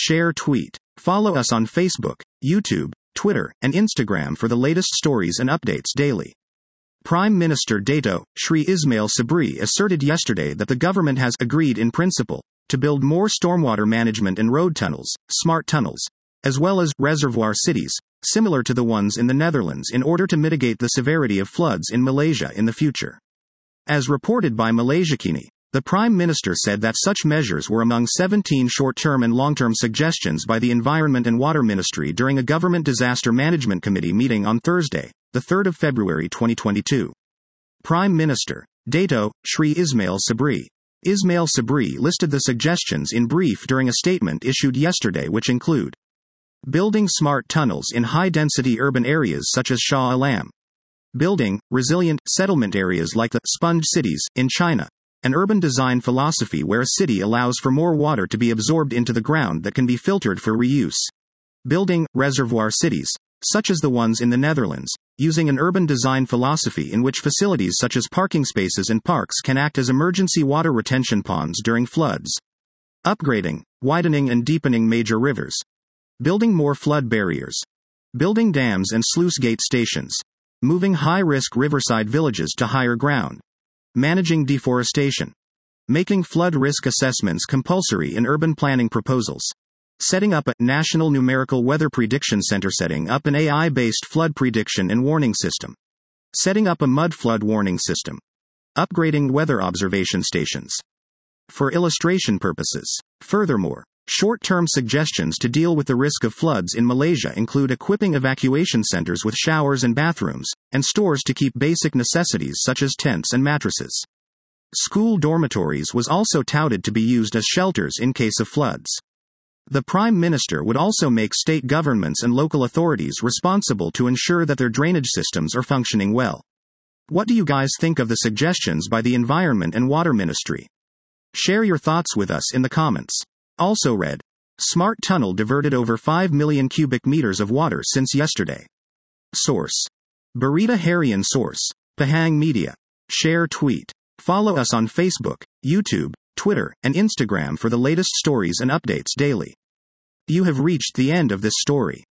share, tweet. Follow us on Facebook, YouTube, Twitter, and Instagram for the latest stories and updates daily. Prime Minister Dato Sri Ismail Sabri asserted yesterday that the government has agreed in principle to build more stormwater management and road tunnels, smart tunnels, as well as reservoir cities, similar to the ones in the Netherlands, in order to mitigate the severity of floods in Malaysia in the future. As reported by Malaysiakini, the Prime Minister said that such measures were among 17 short-term and long-term suggestions by the Environment and Water Ministry during a Government Disaster Management Committee meeting on Thursday, the 3rd of February 2022. Prime Minister Dato Sri Ismail Sabri. Ismail Sabri listed the suggestions in brief during a statement issued yesterday, which include building smart tunnels in high-density urban areas such as Shah Alam, building resilient settlement areas like the sponge cities in China, an urban design philosophy where a city allows for more water to be absorbed into the ground that can be filtered for reuse, building reservoir cities, such as the ones in the Netherlands, using an urban design philosophy in which facilities such as parking spaces and parks can act as emergency water retention ponds during floods, upgrading, widening and deepening major rivers, building more flood barriers, building dams and sluice gate stations, moving high-risk riverside villages to higher ground, managing deforestation, making flood risk assessments compulsory in urban planning proposals, setting up a National Numerical Weather Prediction Center, setting up an AI-based flood prediction and warning system, setting up a mud flood warning system, upgrading weather observation stations. For illustration purposes. Furthermore, short-term suggestions to deal with the risk of floods in Malaysia include equipping evacuation centers with showers and bathrooms, and stores to keep basic necessities such as tents and mattresses. School dormitories was also touted to be used as shelters in case of floods. The Prime Minister would also make state governments and local authorities responsible to ensure that their drainage systems are functioning well. What do you guys think of the suggestions by the Environment and Water Ministry? Share your thoughts with us in the comments. Also read, Smart Tunnel diverted over 5 million cubic meters of water since yesterday. Source: Berita Harian. Source: Pahang Media. Share, tweet. Follow us on Facebook, YouTube, Twitter, and Instagram for the latest stories and updates daily. You have reached the end of this story.